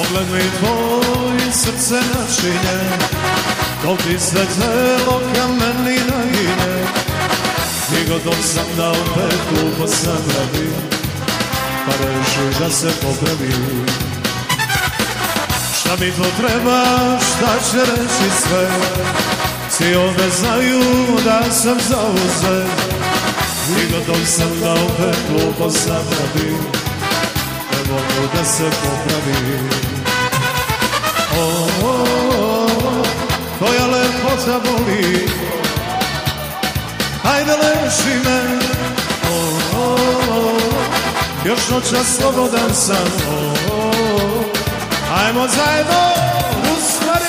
Pogled mi tvoj srce načinje, dok ti sve telo kamenina ine. I gotov sam da opet glupo sam radi, pa reši da se popravi. Šta mi to treba, šta će reći sve, svi ovdje znaju da sam zauzet. I gotov sam da opet glupo sam radi, ne mogu da se popravi. Tvoja lepota boli, ajde leži me. Još noćas slobodan sam, ajmo zajedno u stvari.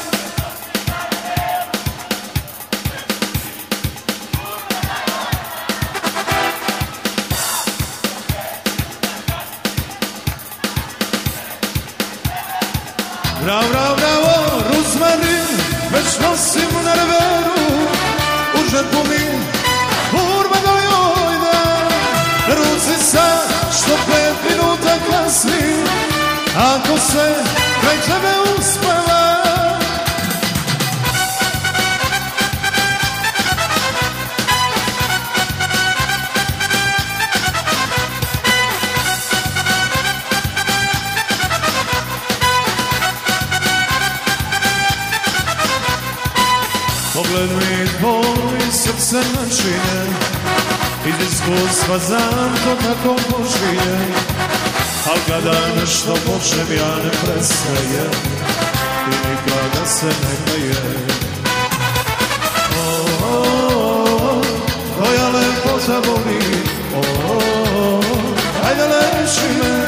Bravo, bravo, bravo, Ruzmarin, već nosim na reveru, u žepu mi urba do jojda. Ruci sad, što 5 minuta kasni, ako sve kraj tebe uspeva. Pogled mi tvoj srce načinje, iz iskustva znam to tako počinje. Al kada nešto počnem ja ne prestajem i nikada se ne kajem. Tvoja lepota boli, ajde leži me.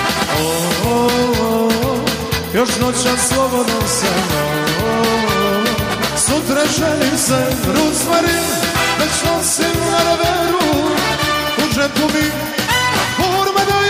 Još noćas slobodan sam, sutra želim se. Ruzmarin, već nosim na reveru, u džepu mi urma do